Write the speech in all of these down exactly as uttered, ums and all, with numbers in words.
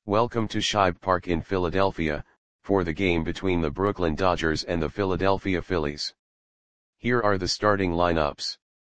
Welcome to Shibe Park in Philadelphia, for the game between the Brooklyn Dodgers and the Philadelphia Phillies. Here are the starting lineups.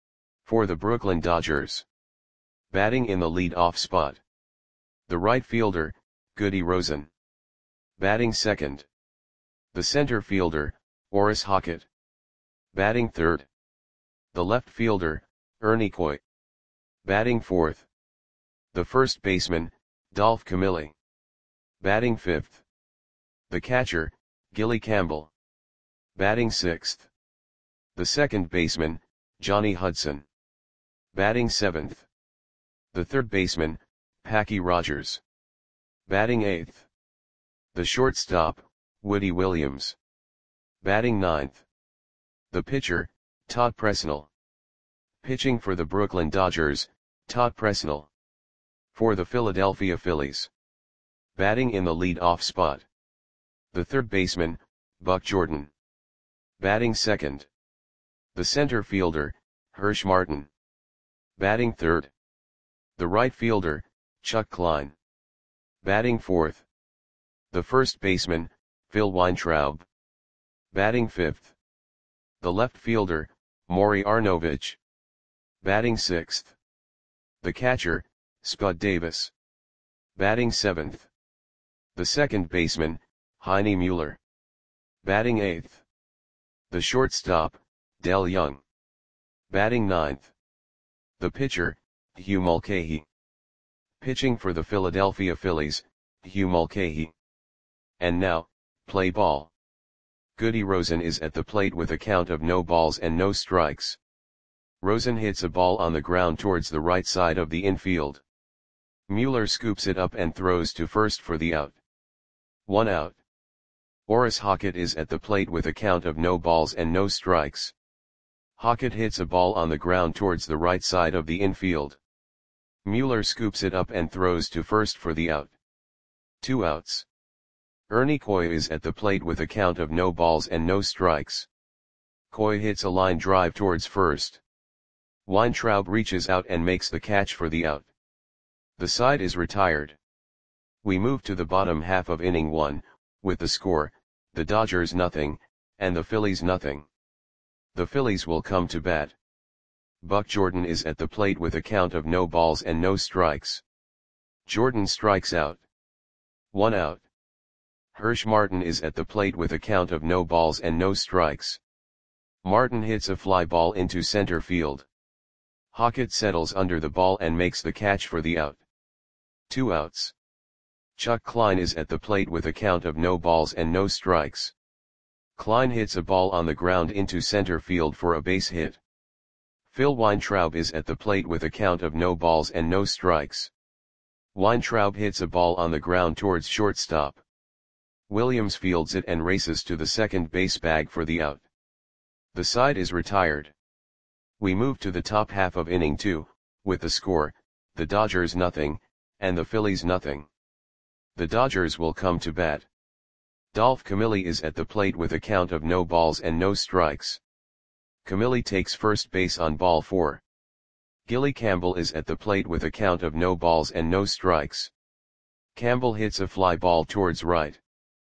For the Brooklyn Dodgers. Batting in the lead-off spot. The right fielder, Goody Rosen. Batting second. The center fielder, Orris Hockett. Batting third. The left fielder, Ernie Coy. Batting fourth. The first baseman, Dolph Camilli. Batting fifth. The catcher, Gilly Campbell. Batting sixth. The second baseman, Johnny Hudson. Batting seventh. The third baseman, Packy Rogers. Batting eighth. The shortstop, Woody Williams. Batting ninth. The pitcher, Todd Presnell. Pitching for the Brooklyn Dodgers, Todd Presnell. For the Philadelphia Phillies. Batting in the lead-off spot. The third baseman, Buck Jordan. Batting second. The center fielder, Hirsch Martin. Batting third. The right fielder, Chuck Klein. Batting fourth. The first baseman, Phil Weintraub. Batting fifth. The left fielder, Maury Arnovich. Batting sixth. The catcher, Spud Davis. Batting seventh. The second baseman, Heine Mueller. Batting eighth. The shortstop, Del Young. Batting ninth. The pitcher, Hugh Mulcahy. Pitching for the Philadelphia Phillies, Hugh Mulcahy. And now, play ball. Goody Rosen is at the plate with a count of no balls and no strikes. Rosen hits a ball on the ground towards the right side of the infield. Mueller scoops it up and throws to first for the out. One out. Orris Hockett is at the plate with a count of no balls and no strikes. Hockett hits a ball on the ground towards the right side of the infield. Mueller scoops it up and throws to first for the out. Two outs. Ernie Coy is at the plate with a count of no balls and no strikes. Coy hits a line drive towards first. Weintraub reaches out and makes the catch for the out. The side is retired. We move to the bottom half of inning one, with the score, the Dodgers nothing, and the Phillies nothing. The Phillies will come to bat. Buck Jordan is at the plate with a count of no balls and no strikes. Jordan strikes out. One out. Hirsch Martin is at the plate with a count of no balls and no strikes. Martin hits a fly ball into center field. Hockett settles under the ball and makes the catch for the out. Two outs. Chuck Klein is at the plate with a count of no balls and no strikes. Klein hits a ball on the ground into center field for a base hit. Phil Weintraub is at the plate with a count of no balls and no strikes. Weintraub hits a ball on the ground towards shortstop. Williams fields it and races to the second base bag for the out. The side is retired. We move to the top half of inning two, with the score, the Dodgers nothing, and the Phillies nothing. The Dodgers will come to bat. Dolph Camilli is at the plate with a count of no balls and no strikes. Camilli takes first base on ball four. Gilly Campbell is at the plate with a count of no balls and no strikes. Campbell hits a fly ball towards right.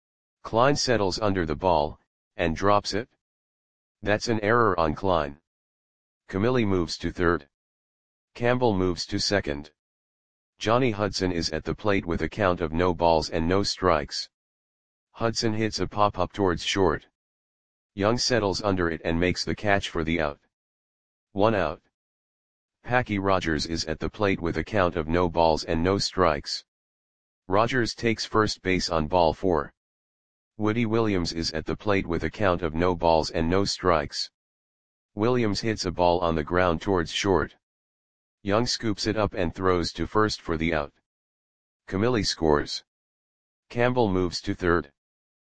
Klein settles under the ball, and drops it. That's an error on Klein. Camilli moves to third. Campbell moves to second. Johnny Hudson is at the plate with a count of no balls and no strikes. Hudson hits a pop-up towards short. Young settles under it and makes the catch for the out. One out. Packy Rogers is at the plate with a count of no balls and no strikes. Rogers takes first base on ball four. Woody Williams is at the plate with a count of no balls and no strikes. Williams hits a ball on the ground towards short. Young scoops it up and throws to first for the out. Camilli scores. Campbell moves to third.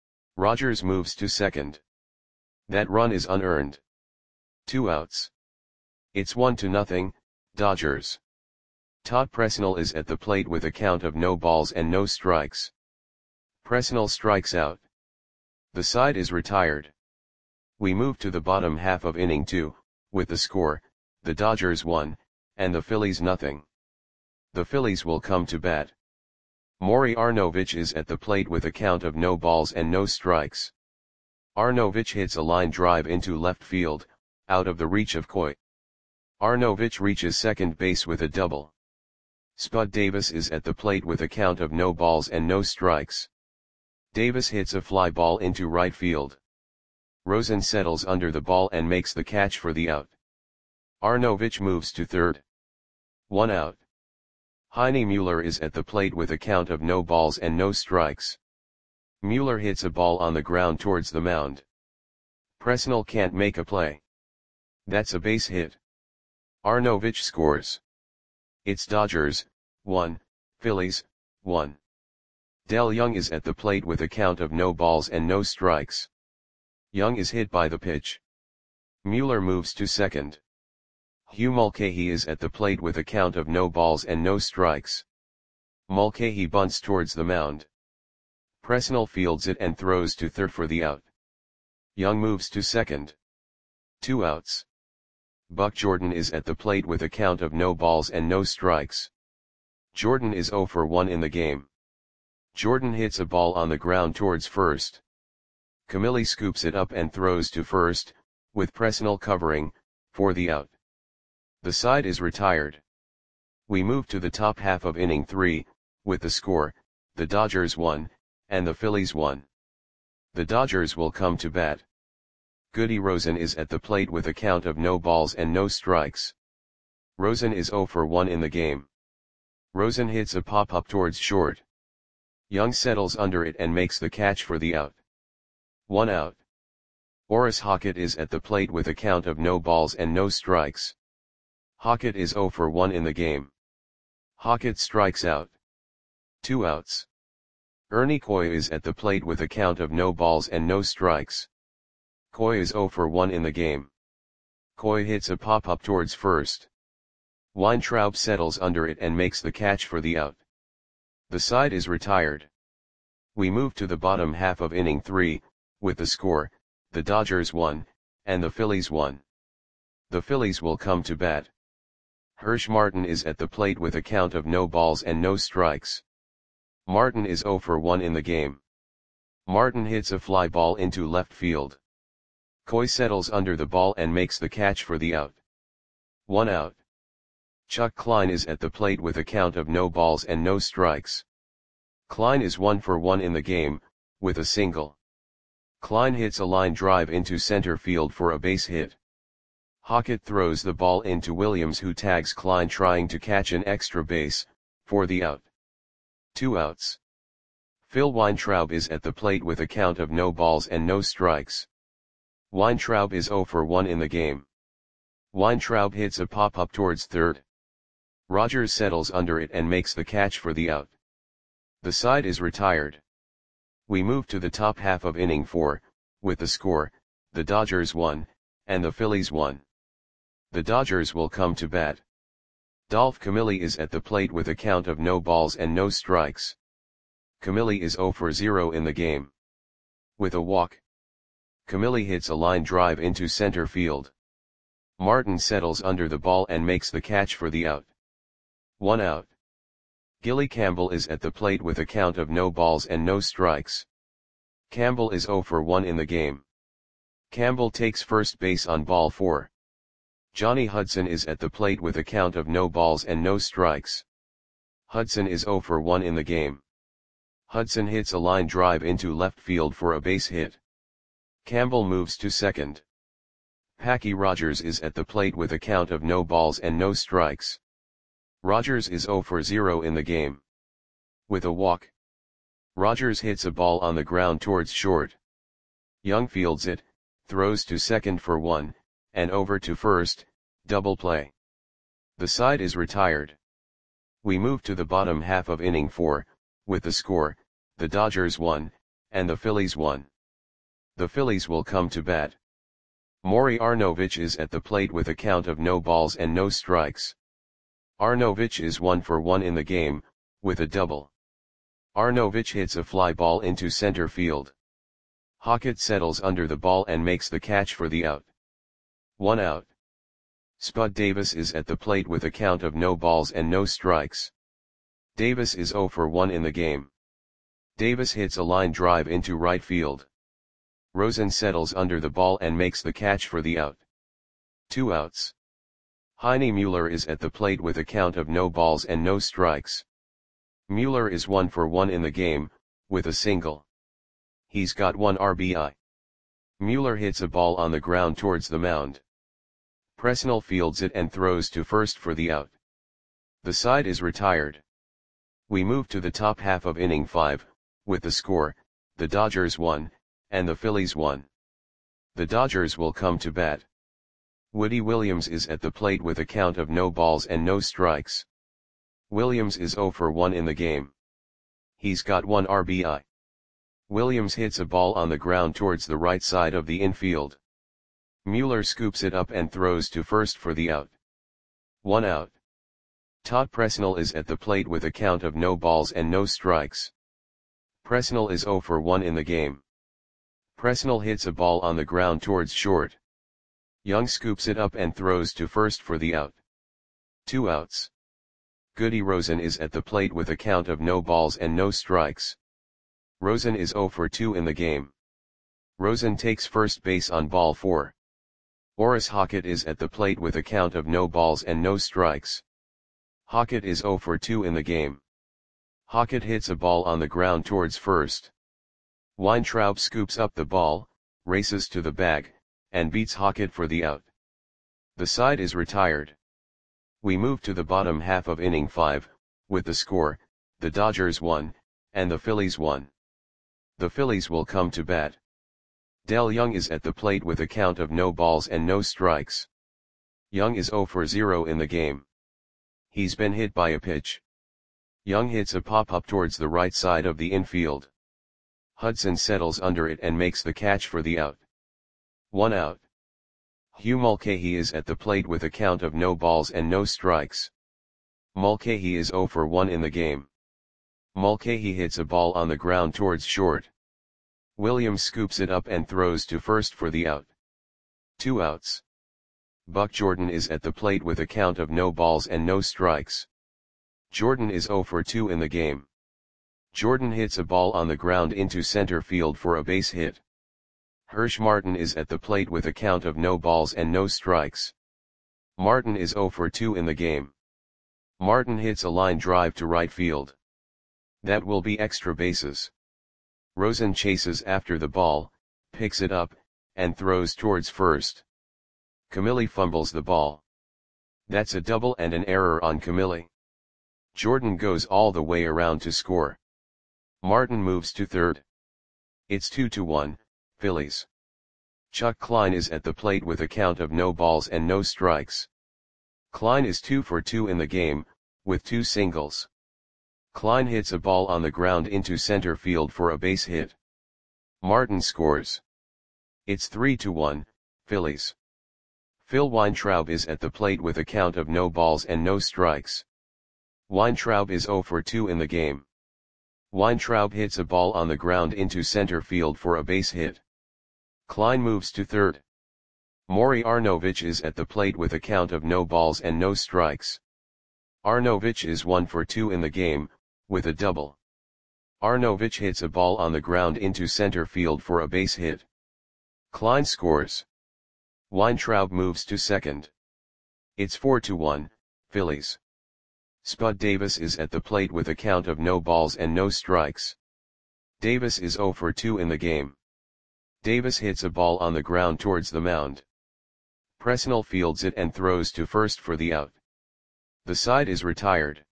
Rogers moves to second. That run is unearned. Two outs. It's one to nothing, Dodgers. Todd Presnell is at the plate with a count of no balls and no strikes. Presnell strikes out. The side is retired. We move to the bottom half of inning two, with the score, the Dodgers one, and the Phillies nothing. The Phillies will come to bat. Maury Arnovich is at the plate with a count of no balls and no strikes. Arnovich hits a line drive into left field, out of the reach of Coy. Arnovich reaches second base with a double. Spud Davis is at the plate with a count of no balls and no strikes. Davis hits a fly ball into right field. Rosen settles under the ball and makes the catch for the out. Arnovich moves to third. One out. Heine Mueller is at the plate with a count of no balls and no strikes. Mueller hits a ball on the ground towards the mound. Presnell can't make a play. That's a base hit. Arnovich scores. It's Dodgers, one, Phillies, one. Del Young is at the plate with a count of no balls and no strikes. Young is hit by the pitch. Mueller moves to second. Hugh Mulcahy is at the plate with a count of no balls and no strikes. Mulcahy bunts towards the mound. Presnell fields it and throws to third for the out. Young moves to second. Two outs. Buck Jordan is at the plate with a count of no balls and no strikes. Jordan is oh for one in the game. Jordan hits a ball on the ground towards first. Camilli scoops it up and throws to first, with Presnell covering, for the out. The side is retired. We move to the top half of inning three, with the score, the Dodgers won, and the Phillies won. The Dodgers will come to bat. Goody Rosen is at the plate with a count of no balls and no strikes. Rosen is oh for one in the game. Rosen hits a pop-up towards short. Young settles under it and makes the catch for the out. One out. Orris Hockett is at the plate with a count of no balls and no strikes. Hockett is oh for one in the game. Hockett strikes out. Two outs. Ernie Coy is at the plate with a count of no balls and no strikes. Coy is oh for one in the game. Coy hits a pop-up towards first. Weintraub settles under it and makes the catch for the out. The side is retired. We move to the bottom half of inning three, with the score, the Dodgers won, and the Phillies won. The Phillies will come to bat. Hirsch Martin is at the plate with a count of no balls and no strikes. Martin is oh for one in the game. Martin hits a fly ball into left field. Coy settles under the ball and makes the catch for the out. One out. Chuck Klein is at the plate with a count of no balls and no strikes. Klein is one for one in the game, with a single. Klein hits a line drive into center field for a base hit. Hockett throws the ball into Williams, who tags Klein trying to catch an extra base, for the out. Two outs. Phil Weintraub is at the plate with a count of no balls and no strikes. Weintraub is oh for one in the game. Weintraub hits a pop-up towards third. Rogers settles under it and makes the catch for the out. The side is retired. We move to the top half of inning four, with the score, the Dodgers won, and the Phillies won. The Dodgers will come to bat. Dolph Camilli is at the plate with a count of no balls and no strikes. Camilli is oh for zero in the game. With a walk. Camilli hits a line drive into center field. Martin settles under the ball and makes the catch for the out. One out. Gilly Campbell is at the plate with a count of no balls and no strikes. Campbell is oh for one in the game. Campbell takes first base on ball four. Johnny Hudson is at the plate with a count of no balls and no strikes. Hudson is oh for one in the game. Hudson hits a line drive into left field for a base hit. Campbell moves to second. Packy Rogers is at the plate with a count of no balls and no strikes. Rogers is oh for zero in the game. With a walk. Rogers hits a ball on the ground towards short. Young fields it, throws to second for one, and over to first, double play. The side is retired. We move to the bottom half of inning four, with the score, the Dodgers won, and the Phillies won. The Phillies will come to bat. Maury Arnovich is at the plate with a count of no balls and no strikes. Arnovich is one for one in the game, with a double. Arnovich hits a fly ball into center field. Hockett settles under the ball and makes the catch for the out. One out. Spud Davis is at the plate with a count of no balls and no strikes. Davis is zero for one in the game. Davis hits a line drive into right field. Rosen settles under the ball and makes the catch for the out. Two outs. Heine Mueller is at the plate with a count of no balls and no strikes. Mueller is one for one in the game, with a single. He's got one R B I. Mueller hits a ball on the ground towards the mound. Presnell fields it and throws to first for the out. The side is retired. We move to the top half of inning five, with the score, the Dodgers won, and the Phillies won. The Dodgers will come to bat. Woody Williams is at the plate with a count of no balls and no strikes. Williams is zero for one in the game. He's got one R B I. Williams hits a ball on the ground towards the right side of the infield. Mueller scoops it up and throws to first for the out. One out. Todd Presnell is at the plate with a count of no balls and no strikes. Presnell is zero for one in the game. Presnell hits a ball on the ground towards short. Young scoops it up and throws to first for the out. Two outs. Goody Rosen is at the plate with a count of no balls and no strikes. Rosen is zero for two in the game. Rosen takes first base on ball four. Orris Hockett is at the plate with a count of no balls and no strikes. Hockett is zero for two in the game. Hockett hits a ball on the ground towards first. Weintraub scoops up the ball, races to the bag, and beats Hockett for the out. The side is retired. We move to the bottom half of inning five, with the score, the Dodgers won, and the Phillies won. The Phillies will come to bat. Del Young is at the plate with a count of no balls and no strikes. Young is zero for zero in the game. He's been hit by a pitch. Young hits a pop-up towards the right side of the infield. Hudson settles under it and makes the catch for the out. One out. Hugh Mulcahy is at the plate with a count of no balls and no strikes. Mulcahy is zero for one in the game. Mulcahy hits a ball on the ground towards short. Williams scoops it up and throws to first for the out. Two outs. Buck Jordan is at the plate with a count of no balls and no strikes. Jordan is zero for two in the game. Jordan hits a ball on the ground into center field for a base hit. Hirsch Martin is at the plate with a count of no balls and no strikes. Martin is zero for two in the game. Martin hits a line drive to right field. That will be extra bases. Rosen chases after the ball, picks it up, and throws towards first. Camilli fumbles the ball. That's a double and an error on Camilli. Jordan goes all the way around to score. Martin moves to third. It's two to one, Phillies. Chuck Klein is at the plate with a count of no balls and no strikes. Klein is two for two in the game, with two singles. Klein hits a ball on the ground into center field for a base hit. Martin scores. It's three to one, Phillies. Phil Weintraub is at the plate with a count of no balls and no strikes. Weintraub is zero for two in the game. Weintraub hits a ball on the ground into center field for a base hit. Klein moves to third. Maury Arnovich is at the plate with a count of no balls and no strikes. Arnovich is one for two in the game, with a double. Arnovich hits a ball on the ground into center field for a base hit. Klein scores. Weintraub moves to second. It's four to one, Phillies. Spud Davis is at the plate with a count of no balls and no strikes. Davis is zero for two in the game. Davis hits a ball on the ground towards the mound. Presnell fields it and throws to first for the out. The side is retired.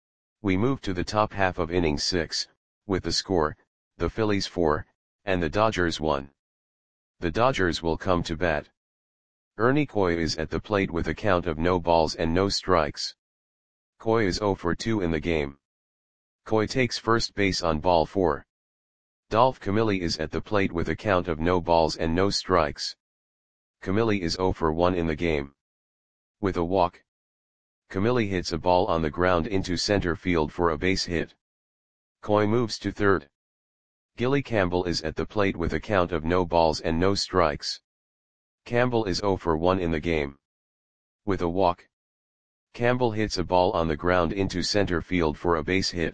We move to the top half of inning six, with the score, the Phillies four, and the Dodgers one. The Dodgers will come to bat. Ernie Coy is at the plate with a count of no balls and no strikes. Coy is zero for two in the game. Coy takes first base on ball four. Dolph Camilli is at the plate with a count of no balls and no strikes. Camilli is zero for one in the game. With a walk. Camilli hits a ball on the ground into center field for a base hit. Coy moves to third. Gilly Campbell is at the plate with a count of no balls and no strikes. Campbell is zero for one in the game. With a walk. Campbell hits a ball on the ground into center field for a base hit.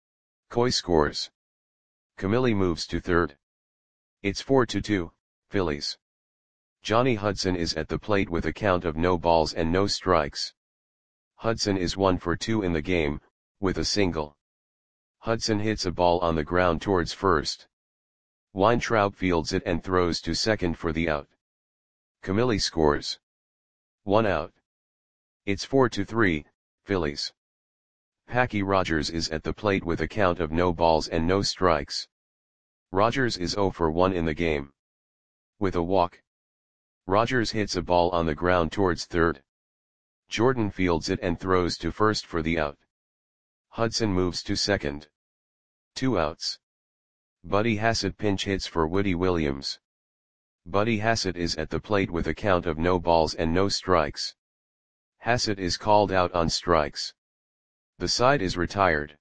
Coy scores. Camille moves to third. It's four to two, Phillies. Johnny Hudson is at the plate with a count of no balls and no strikes. Hudson is one for two in the game, with a single. Hudson hits a ball on the ground towards first. Weintraub fields it and throws to second for the out. Camille scores. One out. It's four to three, Phillies. Packy Rogers is at the plate with a count of no balls and no strikes. Rogers is zero for one in the game. With a walk. Rogers hits a ball on the ground towards third. Jordan fields it and throws to first for the out. Hudson moves to second. Two outs. Buddy Hassett pinch hits for Woody Williams. Buddy Hassett is at the plate with a count of no balls and no strikes. Hassett is called out on strikes. The side is retired.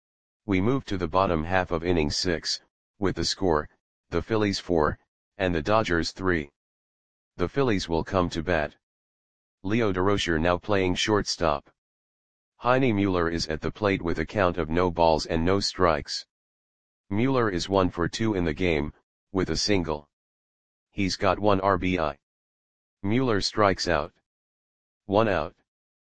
We move to the bottom half of inning six, with the score, the Phillies four, and the Dodgers three. The Phillies will come to bat. Leo Durocher now playing shortstop. Heine Mueller is at the plate with a count of no balls and no strikes. Mueller is one for two in the game, with a single. He's got one R B I. Mueller strikes out. One out.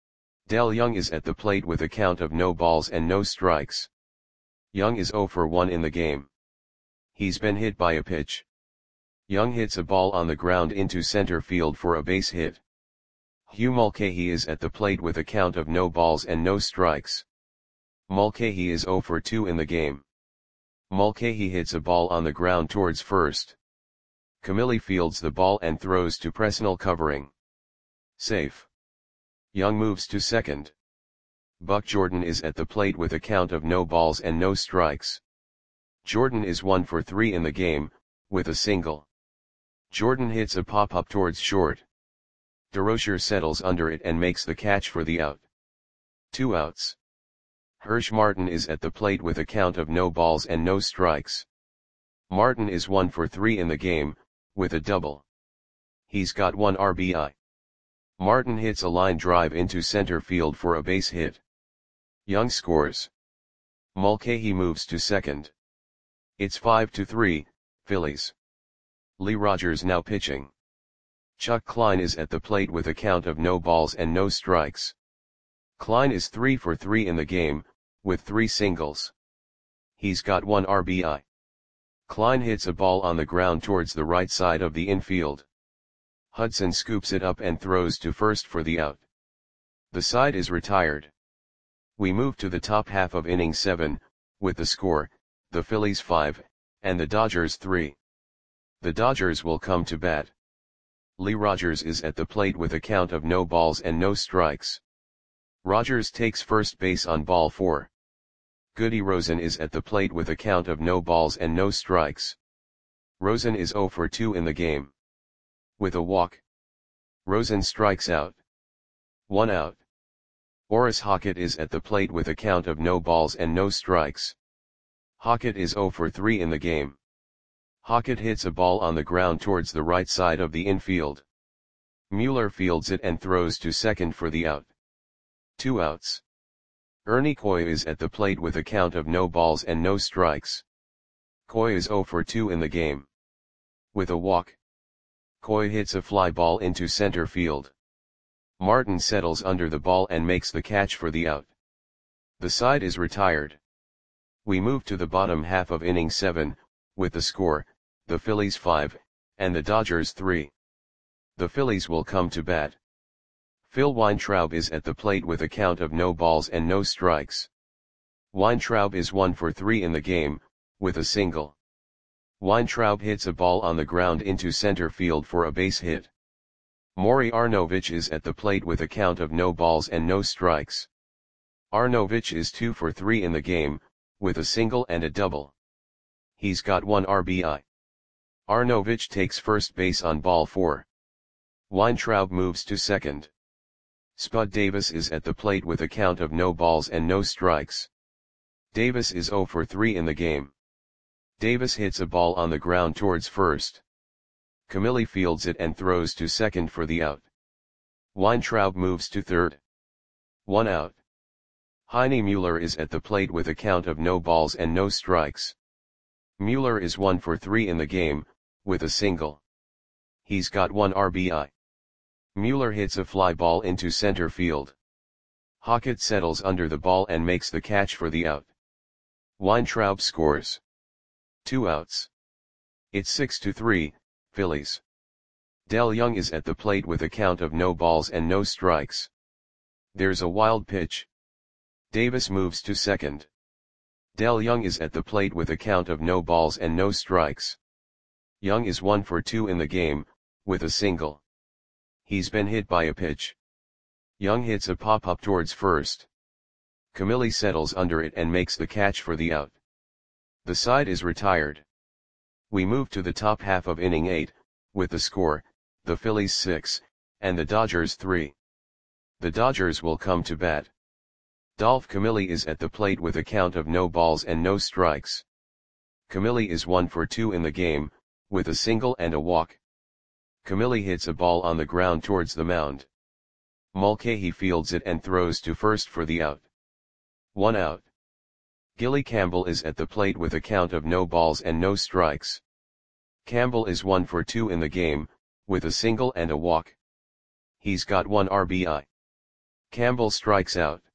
Dell Young is at the plate with a count of no balls and no strikes. Young is zero for one in the game. He's been hit by a pitch. Young hits a ball on the ground into center field for a base hit. Hugh Mulcahy is at the plate with a count of no balls and no strikes. Mulcahy is zero for two in the game. Mulcahy hits a ball on the ground towards first. Camille fields the ball and throws to Presnell covering. Safe. Young moves to second. Buck Jordan is at the plate with a count of no balls and no strikes. Jordan is one for three in the game, with a single. Jordan hits a pop-up towards short. Durocher settles under it and makes the catch for the out. Two outs. Hirsch Martin is at the plate with a count of no balls and no strikes. Martin is one for three in the game, with a double. He's got one R B I. Martin hits a line drive into center field for a base hit. Young scores. Mulcahy moves to second. It's five to three, Phillies. Lee Rogers now pitching. Chuck Klein is at the plate with a count of no balls and no strikes. Klein is three for three in the game, with three singles. He's got one R B I. Klein hits a ball on the ground towards the right side of the infield. Hudson scoops it up and throws to first for the out. The side is retired. We move to the top half of inning seven, with the score, the Phillies five, and the Dodgers three. The Dodgers will come to bat. Lee Rogers is at the plate with a count of no balls and no strikes. Rogers takes first base on ball four. Goody Rosen is at the plate with a count of no balls and no strikes. Rosen is zero for two in the game. With a walk. Rosen strikes out. One out. Orris Hockett is at the plate with a count of no balls and no strikes. Hockett is zero for three in the game. Hockett hits a ball on the ground towards the right side of the infield. Mueller fields it and throws to second for the out. Two outs. Ernie Coy is at the plate with a count of no balls and no strikes. Coy is zero for two in the game. With a walk. Coy hits a fly ball into center field. Martin settles under the ball and makes the catch for the out. The side is retired. We move to the bottom half of inning seven, with the score, the Phillies five, and the Dodgers three. The Phillies will come to bat. Phil Weintraub is at the plate with a count of no balls and no strikes. Weintraub is one for three in the game, with a single. Weintraub hits a ball on the ground into center field for a base hit. Maury Arnovich is at the plate with a count of no balls and no strikes. Arnovich is two for three in the game, with a single and a double. He's got one R B I. Arnovich takes first base on ball four. Weintraub moves to second. Spud Davis is at the plate with a count of no balls and no strikes. Davis is zero for three in the game. Davis hits a ball on the ground towards first. Camille fields it and throws to second for the out. Weintraub moves to third. One out. Heine Mueller is at the plate with a count of no balls and no strikes. Mueller is one for three in the game, with a single. He's got one R B I. Mueller hits a fly ball into center field. Hockett settles under the ball and makes the catch for the out. Weintraub scores. Two outs. It's six to three, Phillies. Del Young is at the plate with a count of no balls and no strikes. There's a wild pitch. Davis moves to second. Del Young is at the plate with a count of no balls and no strikes. Young is one for two in the game, with a single. He's been hit by a pitch. Young hits a pop-up towards first. Camilli settles under it and makes the catch for the out. The side is retired. We move to the top half of inning eight, with the score, the Phillies six, and the Dodgers three. The Dodgers will come to bat. Dolph Camilli is at the plate with a count of no balls and no strikes. Camilli is one for two in the game, with a single and a walk. Camilli hits a ball on the ground towards the mound. Mulcahy fields it and throws to first for the out. One out. Gilly Campbell is at the plate with a count of no balls and no strikes. Campbell is one for two in the game, with a single and a walk. He's got one R B I. Campbell strikes out.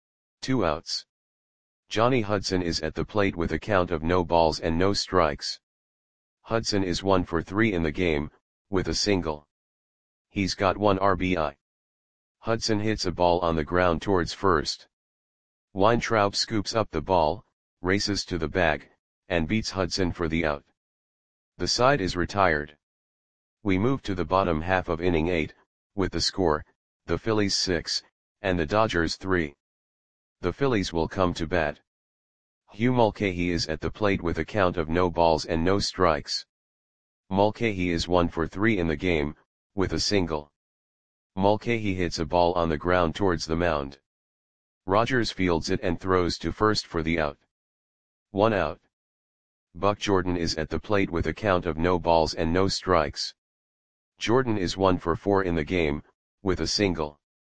Two outs. Johnny Hudson is at the plate with a count of no balls and no strikes. Hudson is one for three in the game, with a single. He's got one R B I. Hudson hits a ball on the ground towards first. Weintraub scoops up the ball, races to the bag, and beats Hudson for the out. The side is retired. We move to the bottom half of inning eight, with the score, the Phillies six, and the Dodgers three. The Phillies will come to bat. Hugh Mulcahy is at the plate with a count of no balls and no strikes. Mulcahy is one for three in the game, with a single. Mulcahy hits a ball on the ground towards the mound. Rogers fields it and throws to first for the out. One out. Buck Jordan is at the plate with a count of no balls and no strikes. Jordan is one for four in the game, with a single.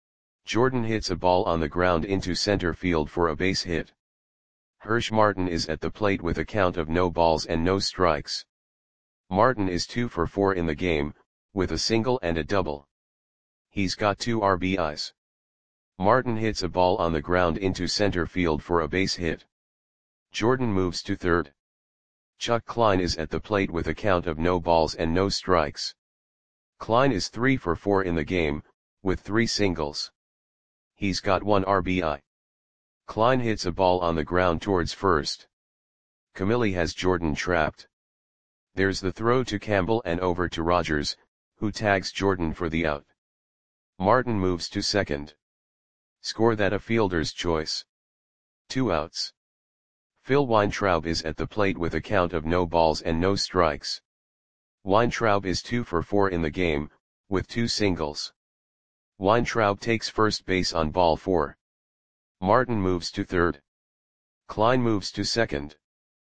Jordan hits a ball on the ground into center field for a base hit. Hirsch Martin is at the plate with a count of no balls and no strikes. Martin is two for four in the game, with a single and a double. He's got two R B Is. Martin hits a ball on the ground into center field for a base hit. Jordan moves to third. Chuck Klein is at the plate with a count of no balls and no strikes. Klein is three for four in the game, with three singles. He's got one R B I. Klein hits a ball on the ground towards first. Camilli has Jordan trapped. There's the throw to Campbell and over to Rogers, who tags Jordan for the out. Martin moves to second. Score that a fielder's choice. Two outs. Phil Weintraub is at the plate with a count of no balls and no strikes. Weintraub is two for four in the game, with two singles. Weintraub takes first base on ball four. Martin moves to third. Klein moves to second.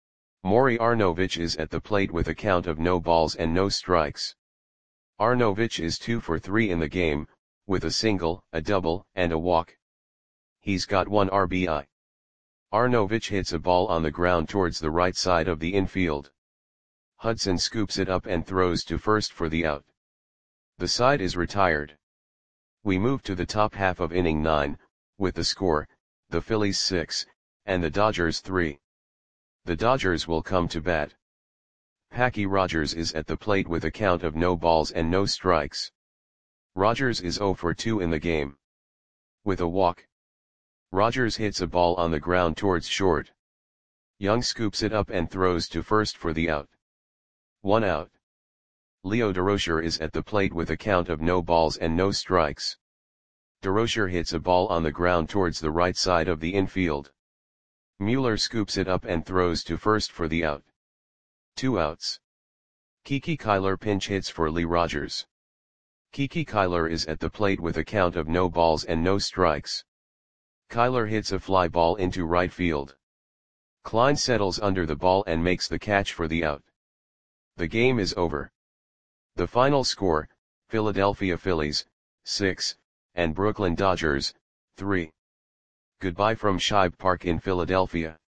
Maury Arnovich is at the plate with a count of no balls and no strikes. Arnovich is two for three in the game, with a single, a double, and a walk. He's got one R B I. Arnovich hits a ball on the ground towards the right side of the infield. Hudson scoops it up and throws to first for the out. The side is retired. We move to the top half of inning nine, with the score, the Phillies six, and the Dodgers three. The Dodgers will come to bat. Packy Rogers is at the plate with a count of no balls and no strikes. Rogers is zero for two in the game. With a walk. Rogers hits a ball on the ground towards short. Young scoops it up and throws to first for the out. One out. Leo Durocher is at the plate with a count of no balls and no strikes. Durocher hits a ball on the ground towards the right side of the infield. Mueller scoops it up and throws to first for the out. Two outs. Kiki Kyler pinch hits for Lee Rogers. Kiki Kyler is at the plate with a count of no balls and no strikes. Kyler hits a fly ball into right field. Klein settles under the ball and makes the catch for the out. The game is over. The final score, Philadelphia Phillies, six, and Brooklyn Dodgers, three. Goodbye from Shibe Park in Philadelphia.